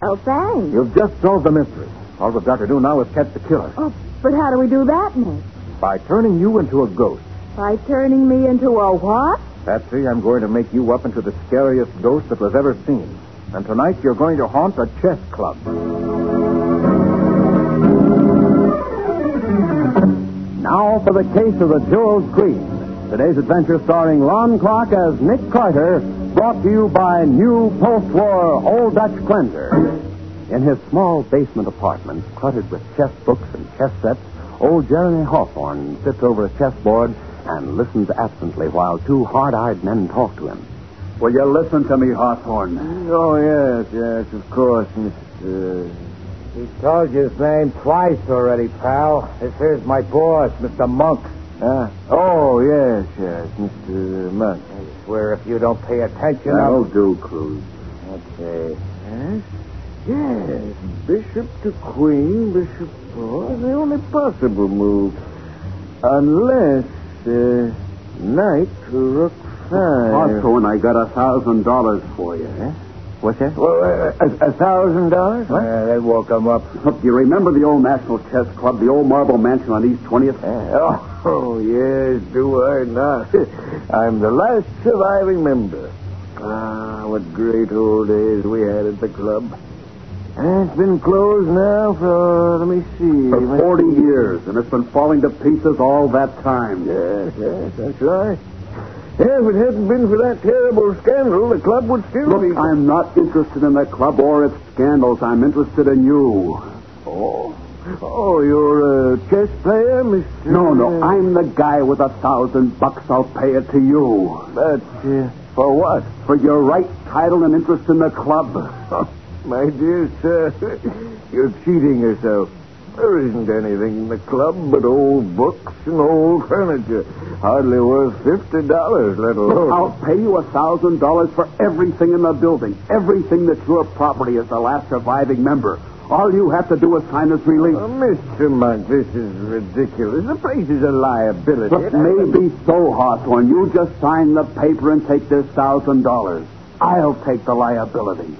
Oh, thanks. You've just solved the mystery. All we've got to do now is catch the killer. Oh, but how do we do that, Nick? By turning you into a ghost. By turning me into a what? Patsy, I'm going to make you up into the scariest ghost that was ever seen. And tonight you're going to haunt a chess club. Now for the case of the Jeweled Queen. Today's adventure starring Lon Clark as Nick Carter, brought to you by new post-war Old Dutch Cleanser. In his small basement apartment, cluttered with chess books and chess sets, old Jeremy Hawthorne sits over a chessboard and listens absently while two hard-eyed men talk to him. Will you listen to me, Hawthorne? Oh, yes, of course, Mr. He told you his name twice already, pal. This here's my boss, Mr. Monk. Oh, yes, Mr. Monk. I swear if you don't pay attention, That'll do, Cruz. Okay. Yes, bishop to queen, bishop... Oh, the only possible move. Unless, knight to rook 5. Hawthorne, I got $1,000 for you. What's that? Well, $1,000? What? That woke him up. Look, you remember the old National Chess Club, the old marble mansion on East 20th? Oh, yes, do I not? I'm the last surviving member. Ah, what great old days we had at the club. It's been closed now for, let me see. For 40 years, and it's been falling to pieces all that time. Yes, that's right. Yeah, if it hadn't been for that terrible scandal, the club would still be... Look, I'm not interested in that club or its scandals. I'm interested in you. Oh, you're a chess player, Mr... No, I'm the guy with $1,000. I'll pay it to you. But for what? For your right title and interest in the club. My dear sir, you're cheating yourself. There isn't anything in the club but old books and old furniture. Hardly worth $50, let alone... I'll pay you $1,000 for everything in the building. Everything that's your property as the last surviving member. All you have to do is sign this release. Mr. Monk, this is ridiculous. The place is a liability. But maybe so, Hawthorne. You just sign the paper and take this $1,000. I'll take the liability.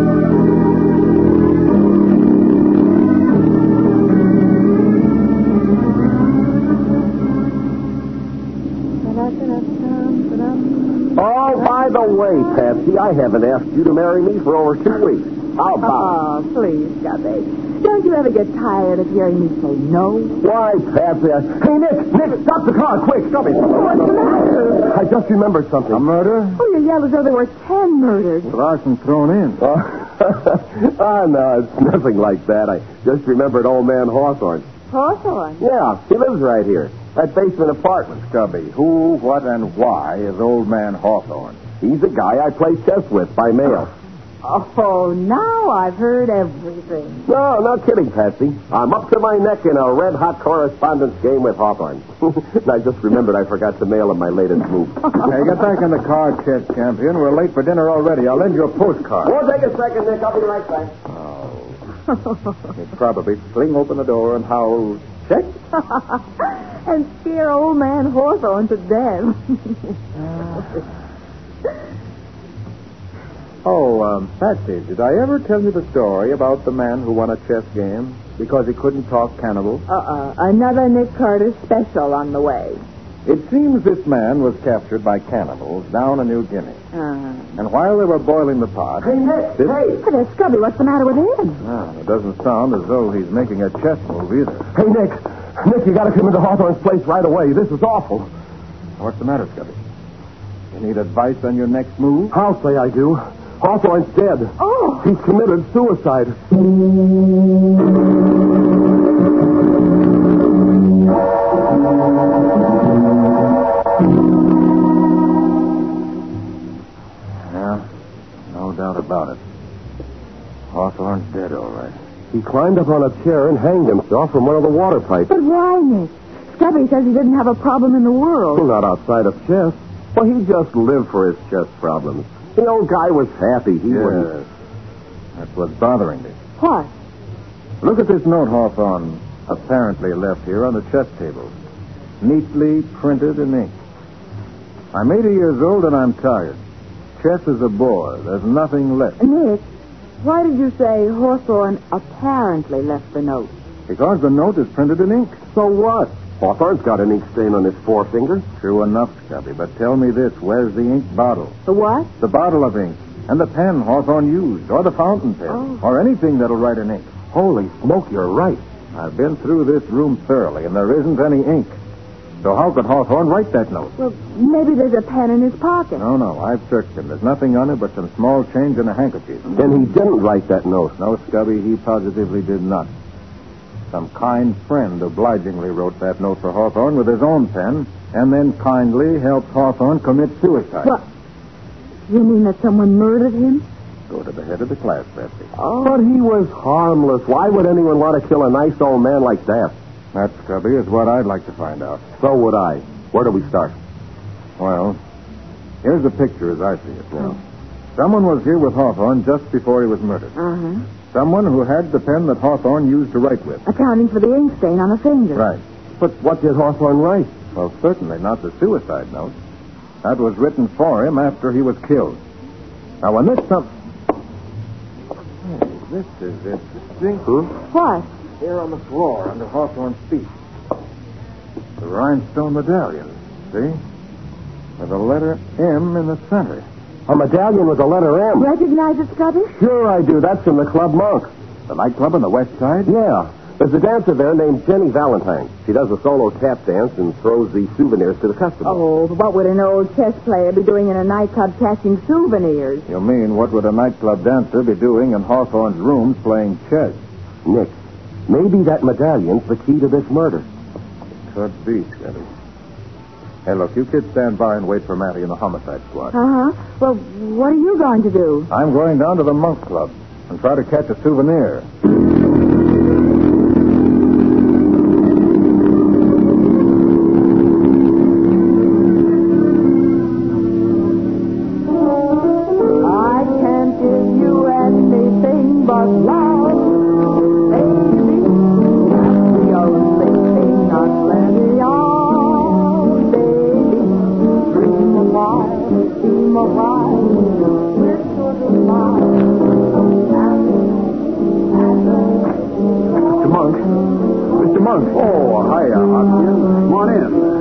Oh, by the way, Patsy, I haven't asked you to marry me for over 2 weeks. How about Oh, please, Gubby. Don't you ever get tired of hearing me say no? Why, Patsy? Hey, Nick, stop the car, quick, stop it. What's the matter? I just remembered something. A murder? Oh, you yelled as though there were 10 murders. Larson thrown in. No, it's nothing like that. I just remembered old man Hawthorne. Hawthorne? Yeah, he lives right here. That basement apartment. Stubby, who, what, and why is old man Hawthorne? He's the guy I play chess with by mail. Oh, now I've heard everything. No, no kidding, Patsy. I'm up to my neck in a red-hot correspondence game with Hawthorne. And I just remembered I forgot to mail him my latest move. Hey, get back in the car, chess champion. We're late for dinner already. I'll lend you a postcard. Won't take a second, Nick. I'll be right back. He'd probably fling open the door and howl, check. And scare old man Hawthorne to death. Patsy, did I ever tell you the story about the man who won a chess game because he couldn't talk cannibal? Another Nick Carter special on the way. It seems this man was captured by cannibals down in New Guinea. And while they were boiling the pot... Hey, Nick, hey! Hey, there's Scubby. What's the matter with him? It doesn't sound as though he's making a chess move either. Hey, Nick, you got to come into Hawthorne's place right away. This is awful. What's the matter, Scubby? You need advice on your next move? I'll say I do. Hawthorne's dead. Oh! He's committed suicide. Yeah, no doubt about it. Hawthorne's dead, all right. He climbed up on a chair and hanged himself from one of the water pipes. But why, Nick? Scubby says he didn't have a problem in the world. Well, not outside of chess. Well, he just lived for his chess problems. The old guy was happy. He wouldn't... That's what's bothering me. What? Look at this note Hawthorne apparently left here on the chess table. Neatly printed in ink. I'm 80 years old and I'm tired. Chess is a bore. There's nothing left. Nick, Why did you say Hawthorne apparently left the note? Because the note is printed in ink. So what? Hawthorne's got an ink stain on his forefinger. True enough, Scubby, but tell me this. Where's the ink bottle? The what? The bottle of ink. And the pen Hawthorne used, or the fountain pen, or anything that'll write in ink. Holy smoke, you're right. I've been through this room thoroughly, and there isn't any ink. So how could Hawthorne write that note? Well, maybe there's a pen in his pocket. No, I've searched him. There's nothing on it but some small change and a handkerchief. Then he didn't write that note. No, Scubby, he positively did not. Some kind friend obligingly wrote that note for Hawthorne with his own pen, and then kindly helped Hawthorne commit suicide. What? You mean that someone murdered him? Go to the head of the class, Betsy. Oh. But he was harmless. Why would anyone want to kill a nice old man like that? That, Scubby, is what I'd like to find out. So would I. Where do we start? Well, here's the picture as I see it now. Someone was here with Hawthorne just before he was murdered. Uh-huh. Someone who had the pen that Hawthorne used to write with. Accounting for the ink stain on the finger. Right. But what did Hawthorne write? Well, certainly not the suicide note. That was written for him after he was killed. Now, when this Hey, this is interesting. What? Here on the floor, under Hawthorne's feet. The rhinestone medallion, see? With a letter M in the center. A medallion with the letter M. Recognize it, Scubby? Sure I do. That's from the Club Monk. The nightclub on the west side? Yeah. There's a dancer there named Jenny Valentine. She does a solo tap dance and throws the souvenirs to the customers. Oh, what would an old chess player be doing in a nightclub catching souvenirs? You mean, what would a nightclub dancer be doing in Hawthorne's rooms playing chess? Nick, maybe that medallion's the key to this murder. Could be, Scotty. Hey, look, you kids stand by and wait for Matty in the homicide squad. Uh-huh. Well, what are you going to do? I'm going down to the Monk Club and try to catch a souvenir. I can't give you anything but love, baby. That's the only thing I'd let it on, baby. Dream a while, we're sort of Mr. Monk. Oh, hiya, Hopkins. Come on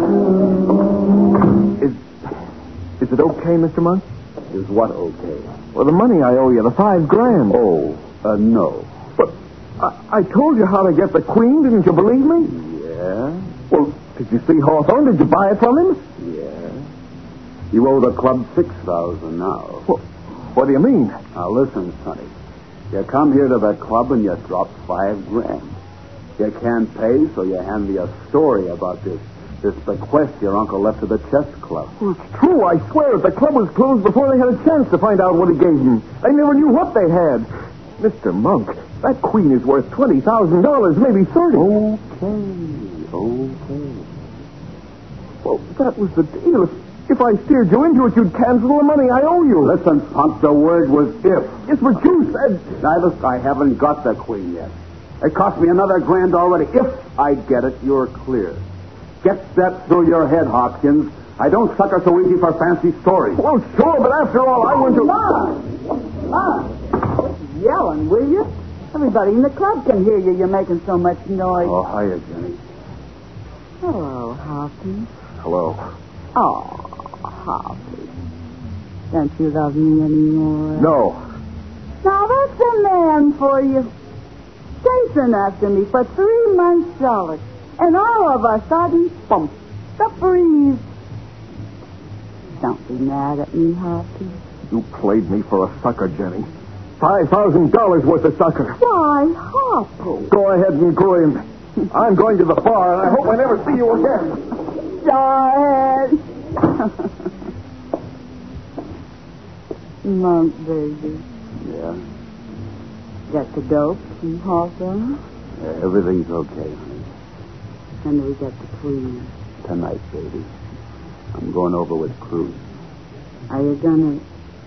in. Is it okay, Mr. Monk? Is what okay? Well, the money I owe you, the $5,000. Oh, no. But I told you how to get the queen. Didn't you believe me? Yeah? Well, did you see Hawthorne? Did you buy it from him? Yeah. You owe the club $6,000 now. Well, what do you mean? Now, listen, Sonny. You come here to the club and you drop $5,000. You can't pay, so you hand me a story about this bequest your uncle left to the chess club. Well, it's true, I swear it. The club was closed before they had a chance to find out what he gave them. They never knew what they had. Mr. Monk, that queen is worth $20,000, maybe $30,000. Okay. Well, that was the deal. If I steered you into it, you'd cancel the money I owe you. Listen, punk, the word was if. Yes, but you said... Now, look, I haven't got the queen yet. It cost me another $1,000 already. If I get it, you're clear. Get that through your head, Hopkins. I don't sucker so easy for fancy stories. Well, sure, but after all, I went to... Mom! Yelling, will you? Everybody in the club can hear you. You're making so much noise. Oh, hiya, Jenny. Hello, Hopkins. Hello. Oh, Hopkins. Don't you love me anymore? No. Now, that's a man for you. Chasing after me for 3 months solid. And all of a sudden, bump, the freeze. Don't be mad at me, Hopkins. You played me for a sucker, Jenny. $5,000 worth of sucker. Why, Hopkins? Go ahead and grin. I'm going to the bar, and I hope I never see you again. Go ahead. Monk, baby. Yeah? Got the dope from Hawthorne? Everything's okay, honey. And we got the queen. Tonight, baby. I'm going over with Cruz. Are you gonna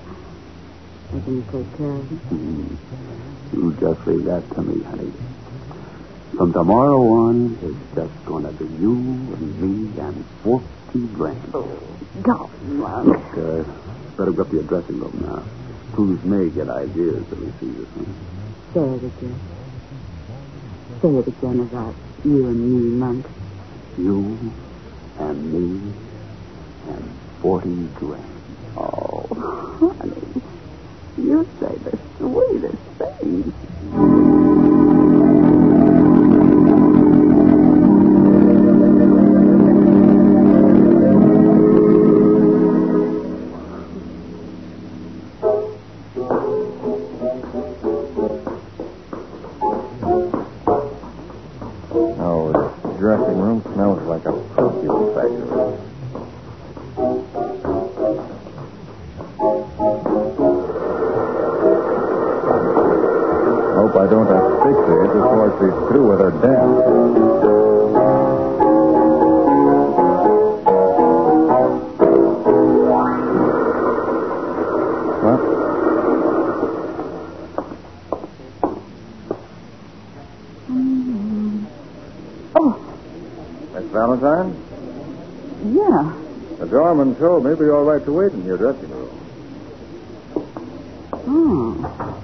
take care of it? You just leave that to me, honey. From tomorrow on, it's just going to be you and me and $40,000. Go, Monk. Look, better go up to your dressing room now. Crews may get ideas if we see this one. Say it again. Say it again about you and me, Monk. You and me and 40 grand. Oh, honey. You say the sweetest things. Oh, this dressing room smells like a perfume factory. Hope I don't asphyxiate before she's through with her dance. What? Oh, Miss Valentine? yeah. The doorman told me it'd be all right to wait in your dressing room. Oh.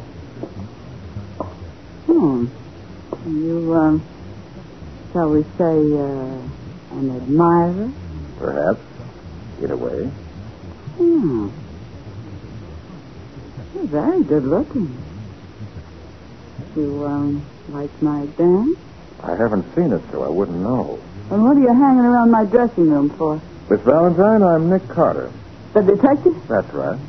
You, shall we say, an admirer? Perhaps. In a way. Hmm. You're very good looking. You, like my dance? I haven't seen it, so I wouldn't know. And what are you hanging around my dressing room for? Miss Valentine, I'm Nick Carter. The detective? That's right.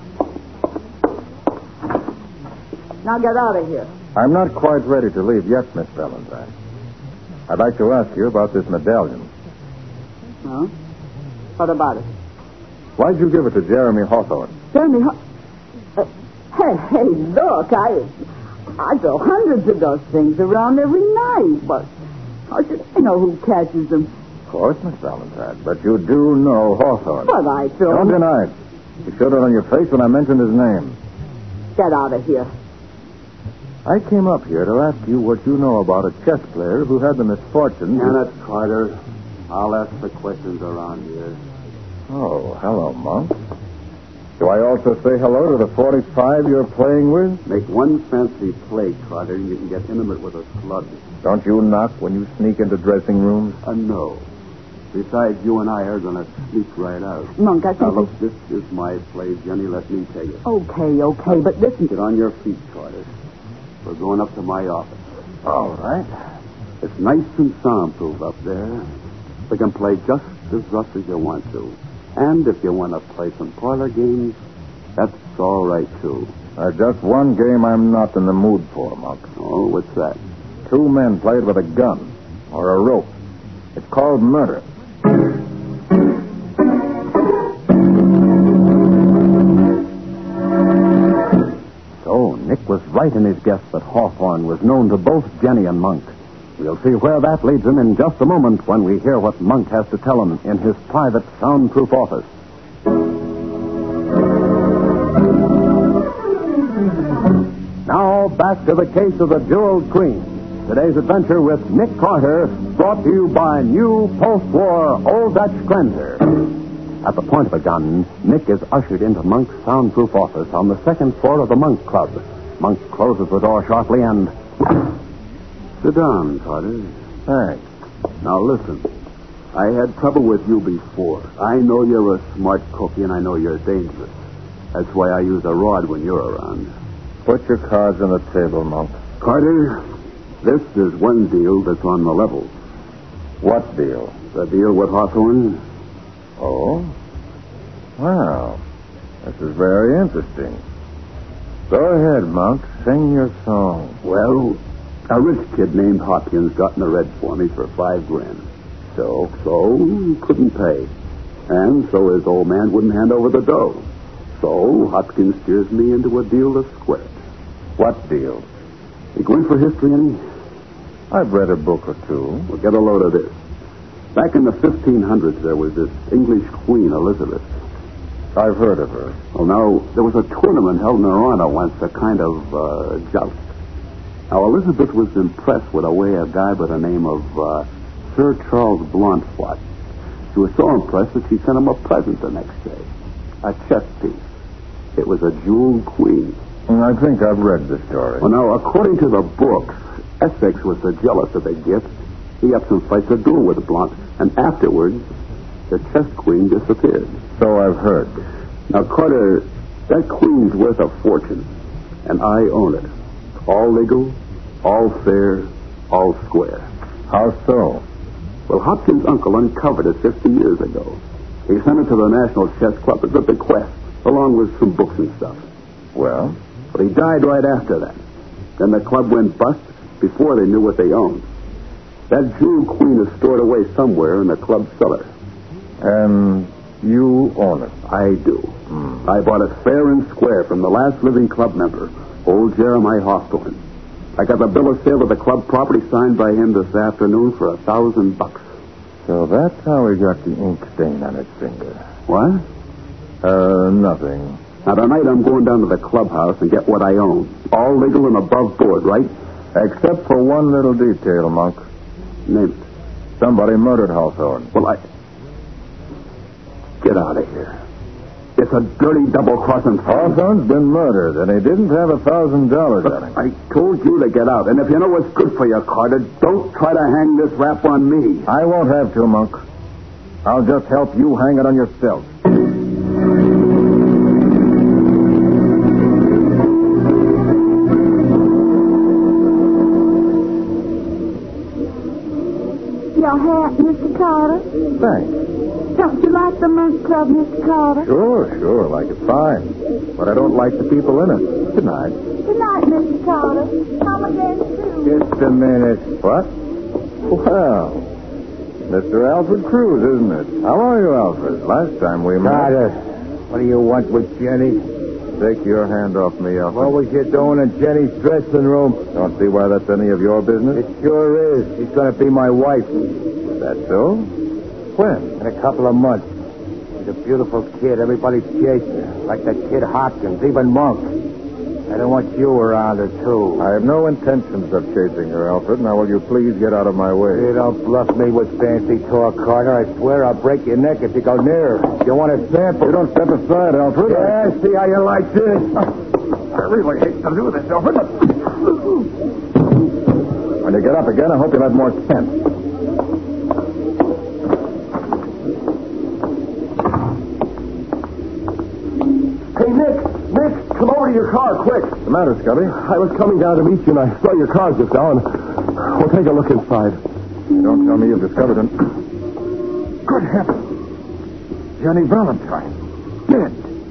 Now get out of here. I'm not quite ready to leave yet, Miss Valentine. I'd like to ask you about this medallion. Huh? What about it? Why'd you give it to Jeremy Hawthorne? Jeremy, hey, look, I throw hundreds of those things around every night, but how should I know who catches them? Of course, Miss Valentine, but you do know Hawthorne. But I throw Don't them. deny it. You showed it on your face when I mentioned his name. Get out of here. I came up here to ask you what you know about a chess player who had the misfortune to... Janet Carter, I'll ask the questions around here. Oh, hello, Monk. Do I also say hello to the 45 you're playing with? Make one fancy play, Carter, and you can get intimate with a slug. Don't you knock when you sneak into dressing rooms? No. Besides, you and I are going to sneak right out. Monk, I Now, think... look, this is my place, Jenny. Let me take it. Okay, but listen... Get on your feet, Carter. We're going up to my office. All right. It's nice and soundproof up there. We can play just as rough as you want to. And if you want to play some parlor games, that's all right, too. There's just one game I'm not in the mood for, Monk. Oh, what's that? Two men played with a gun or a rope. It's called murder. So Nick was right in his guess that Hawthorne was known to both Jenny and Monk. We'll see where that leads him in just a moment when we hear what Monk has to tell him in his private soundproof office. Now, back to the case of the Jeweled Queen. Today's adventure with Nick Carter, brought to you by new post-war Old Dutch Cleanser. At the point of a gun, Nick is ushered into Monk's soundproof office on the second floor of the Monk Club. Monk closes the door sharply and... Sit down, Carter. Thanks. Now, listen. I had trouble with you before. I know you're a smart cookie, and I know you're dangerous. That's why I use a rod when you're around. Put your cards on the table, Monk. Carter, this is one deal that's on the level. What deal? The deal with Hawthorne. Oh? Well, this is very interesting. Go ahead, Monk. Sing your song. Well, a rich kid named Hopkins got in the red for me for $5 grand. So he couldn't pay. And so his old man wouldn't hand over the dough. So Hopkins steers me into a deal to square it. What deal? You going for history, any? I've read a book or two. Well, get a load of this. Back in the 1500s, there was this English queen, Elizabeth. I've heard of her. Well, now, there was a tournament held in Toronto once, a kind of joust. Now, Elizabeth was impressed with a way a guy by the name of Sir Charles Blondflot. She was so impressed that she sent him a present the next day. A chess piece. It was a jeweled queen. I think I've read the story. Well, now, according to the books, Essex was so jealous of the gift, he up some fights a duel with Blunt, and afterwards, the chess queen disappeared. So I've heard. Now, Carter, that queen's worth a fortune, and I own it. All legal, all fair, all square. How so? Well, Hopkins' uncle uncovered it 50 years ago. He sent it to the National Chess Club as a bequest, along with some books and stuff. Well? But he died right after that. Then the club went bust before they knew what they owned. That jewel queen is stored away somewhere in the club cellar. And you own it? I do. I bought it fair and square from the last living club member, old Jeremiah Hawthorne. I got the bill of sale of the club property signed by him this afternoon for $1,000. So that's how he got the ink stain on his finger. What? Nothing. Now, tonight I'm going down to the clubhouse and get what I own. All legal and above board, right? Except for one little detail, Monk. Name it. Somebody murdered Hawthorne. Well, Get out of here. It's a dirty double-crossing. Hawthorne's been murdered, and he didn't have $1,000 on him. I told you to get out. And if you know what's good for you, Carter, don't try to hang this rap on me. I won't have to, Monk. I'll just help you hang it on yourself. Your hat, Mr. Carter? Thanks. Don't you like the Monk Club, Mr. Carter? Sure, like it fine. But I don't like the people in it. Good night. Good night, Mr. Carter. Come again, soon. Just a minute. What? Well, Mr. Alfred Cruz, isn't it? How are you, Alfred? Last time we met... Carter, what do you want with Jenny? Take your hand off me, Alfred. What was you doing in Jenny's dressing room? Don't see why that's any of your business. It sure is. She's going to be my wife Is that so? When? in a couple of months. She's a beautiful kid. Everybody's chasing her. Like that kid Hopkins, even Monk. I don't want you around her, too. I have no intentions of chasing her, Alfred. Now, will you please get out of my way? You don't bluff me with fancy talk, Carter. I swear I'll break your neck if you go near her. You want a sample? You don't step aside, Alfred. Yeah, see how you like this. I really hate to do this, Alfred, but... When you get up again, I hope you'll have more sense. Hey, Nick, come over to your car, quick. What's the matter, Scubby? I was coming down to meet you, and I saw your car just now, and we'll take a look inside. Don't tell me you've discovered him. Good heavens. Jenny Valentine. Dead.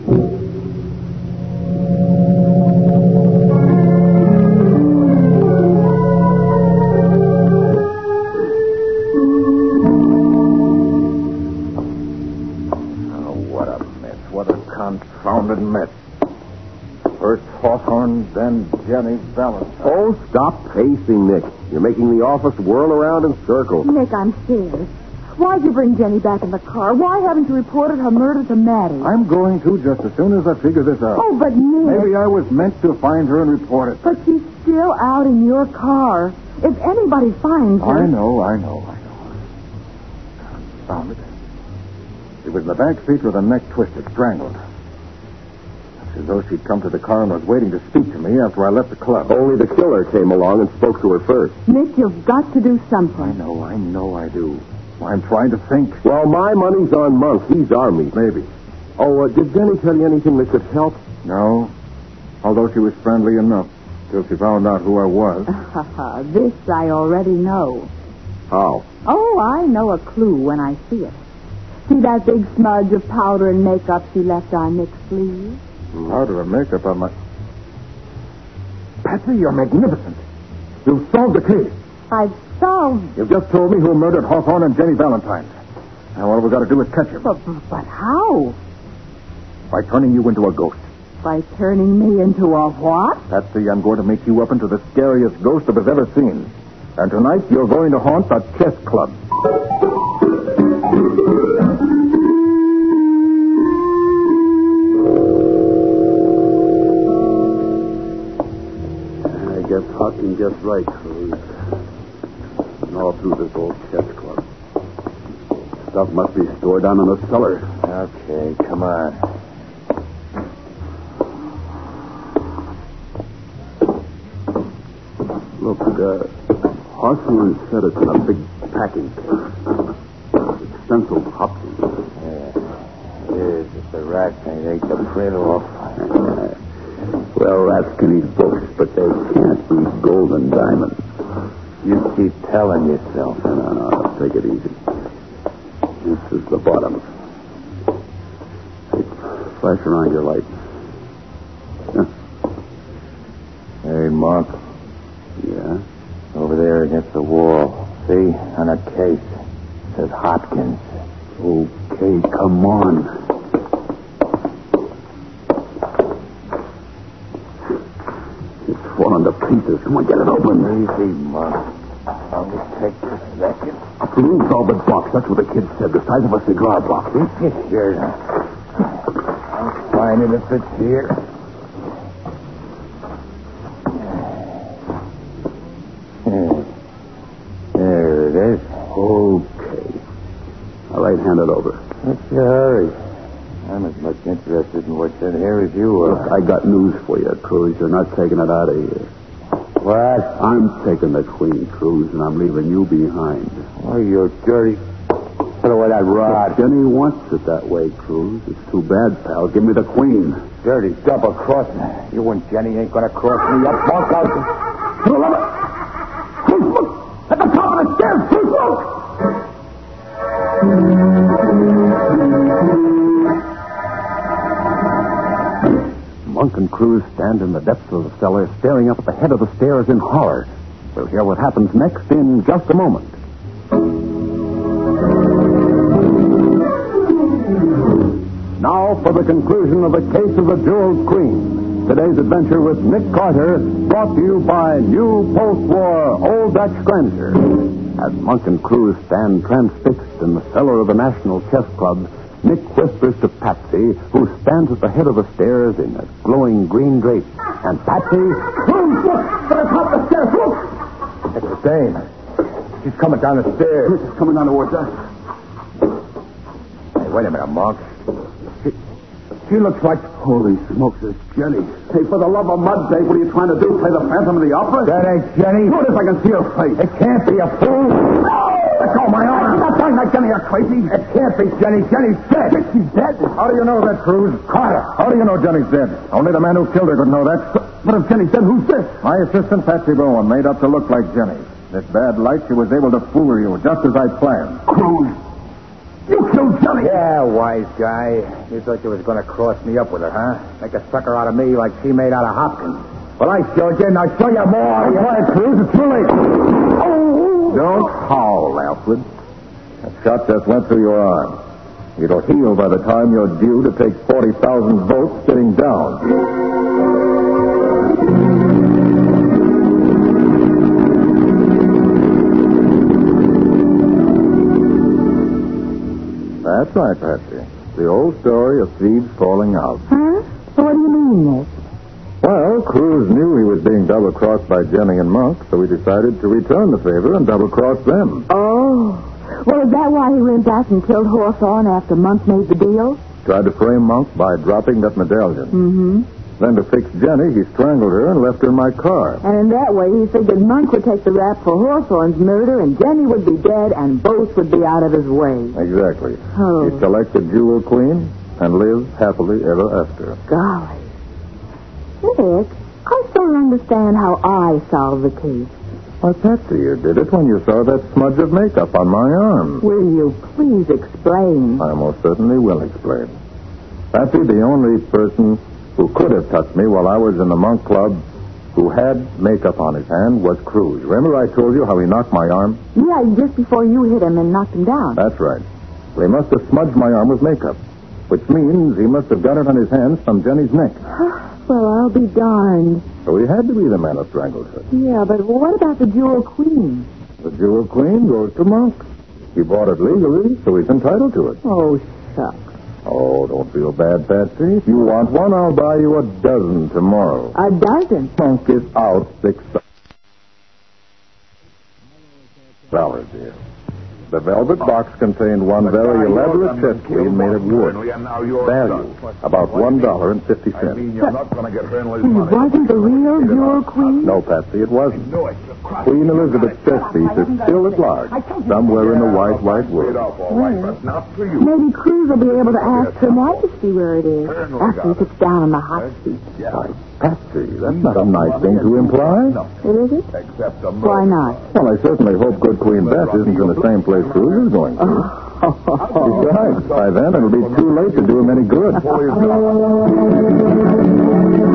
Oh, what a mess. What a confounded mess. First Hawthorne, then Jenny Valentine. Oh, stop pacing, Nick. You're making the office whirl around in circles. Nick, I'm scared. Why'd you bring Jenny back in the car? Why haven't you reported her murder to Maddie? I'm going to just as soon as I figure this out. Oh, but Nick... Maybe I was meant to find her and report it. But she's still out in your car. If anybody finds her... I know. Confound it. She was in the back seat with her neck twisted, strangled. It's as though she'd come to the car and was waiting to speak to me after I left the club. Only the killer came along and spoke to her first. Nick, you've got to do something. I know I do. I'm trying to think. Well, my money's on Monk. He's our meat. Maybe. Oh, did Jenny tell you anything that could help? No. Although she was friendly enough till she found out who I was. This I already know. How? Oh, I know a clue when I see it. See that big smudge of powder and makeup she left on Nick's sleeve? Powder and makeup on my... Patsy, you're magnificent. You've solved the case. I've solved... You've just told me who murdered Hawthorne and Jenny Valentine. Now all we've got to do is catch him. But how? By turning you into a ghost. By turning me into a what? Patsy, I'm going to make you up into the scariest ghost that was ever seen. And tonight you're going to haunt the chess club. I guess Hawkins gets right, Cruz. And all through this old chess club. Stuff must be stored down in the cellar. Okay, come on. Look, Hawthorne said it's in a big packing case. It's stenciled Hopkins. Yeah. It is. It's a rat. They ate the print off. Well, rats can eat books, but they can't eat gold and diamonds. You keep telling yourself. No, take it easy. This is the bottom. Hey, flash around your light. Hey, Monk. Yeah? Over there against the wall. See? On a case. It says Hopkins. Okay, come on. It's falling to pieces. Come on, get it open. Easy, Monk. Only take a second. A blue velvet box. That's what the kid said. The size of a cigar box. Sure. I'll find it if it's here. There it is. Okay. All right, hand it over. What's your hurry? I'm as much interested in what's in here as you are. Look, I got news for you, Cruz. You're not taking it out of here. What? I'm taking the Queen, Cruz, and I'm leaving you behind. Oh, you dirty. Put away that rod. Jenny wants it that way, Cruz. It's too bad, pal. Give me the Queen. Dirty double crossing. You and Jenny ain't gonna cross me up, Monk. For the love of... Cruz, look! At the top of the stairs, Cruz, look! Monk and Cruz stand in the depths of the cellar, staring up at the head of the stairs in horror. We'll hear what happens next in just a moment. Now for the conclusion of the case of the Jeweled Queen. Today's adventure with Nick Carter, brought to you by new post-war Old Dutch Grandeur. As Monk and Cruz stand transfixed in the cellar of the National Chess Club, Nick whispers to Patsy, who stands at the head of the stairs in a glowing green drape. And Patsy... Cruz, look! At the top of the stairs, look! It's the same. She's coming down the stairs. She's coming down towards us. Hey, wait a minute, Monk. She looks like... Holy smokes, it's Jenny. Hey, for the love of mud, Dave, what are you trying to do? Play the Phantom of the Opera? That ain't Jenny. What if I can see her face? It can't be a fool. No! Let go of my arm. Stop talking like Jenny, you're crazy. It can't be Jenny. Jenny's dead. She's dead? How do you know that, Cruz? Carter. How do you know Jenny's dead? Only the man who killed her could know that. But if Jenny's dead, who's this? My assistant, Patsy Bowen, made up to look like Jenny. This bad light, she was able to fool you, just as I planned. Cruz. You killed Jenny. Yeah, wise guy. You thought you was going to cross me up with her, huh? Make a sucker out of me like she made out of Hopkins. Well, I showed you, and I'll show you more. Quiet, Cruz. It's too late. Oh! Don't howl, Alfred. That shot just went through your arm. It'll heal by the time you're due to take 40,000 votes sitting down. That's right, Patsy. The old story of thieves falling out. Huh? What do you mean, Nick? Well, Cruz knew he was being double-crossed by Jenny and Monk, so he decided to return the favor and double-cross them. Oh. Well, is that why he went back and killed Hawthorne after Monk made the deal? Tried to frame Monk by dropping that medallion. Mm-hmm. Then to fix Jenny, he strangled her and left her in my car. And in that way, he figured Monk would take the rap for Hawthorne's murder, and Jenny would be dead, and both would be out of his way. Exactly. Oh. He selected Jewel Queen and lived happily ever after. Golly. Nick, I still don't understand how I solved the case. Why, Patsy, you did it when you saw that smudge of makeup on my arm. Will you please explain? I most certainly will explain. Patsy, the only person who could have touched me while I was in the Monk Club who had makeup on his hand was Cruz. Remember I told you how he knocked my arm? Yeah, just before you hit him and knocked him down. That's right. Well, he must have smudged my arm with makeup, which means he must have got it on his hands from Jenny's neck. Well, I'll be darned. So he had to be the man who strangled her. Yeah, but what about the Jewel Queen? The Jewel Queen goes to Monk. He bought it legally, so he's entitled to it. Oh, shucks. Oh, don't feel bad, Patsy. If you want one, I'll buy you a dozen tomorrow. A dozen? Monk is out $6. Dear. The velvet box contained one very elaborate chest queen made of wood. Value, about $1.50. you're not going to get Hernley's It wasn't the real jewel queen? No, Patsy, it wasn't. Queen Elizabeth's chest piece is still at large, somewhere in the wide world. Maybe Cruz will be able to ask Her Majesty where it is after he sits down in the hot seat. Why, Patsy, that's not a nice thing to imply. Is it? Why not? Well, I certainly hope good Queen Bess isn't in the same place Cruz is going to. Besides, by then it'll be too late to do him any good.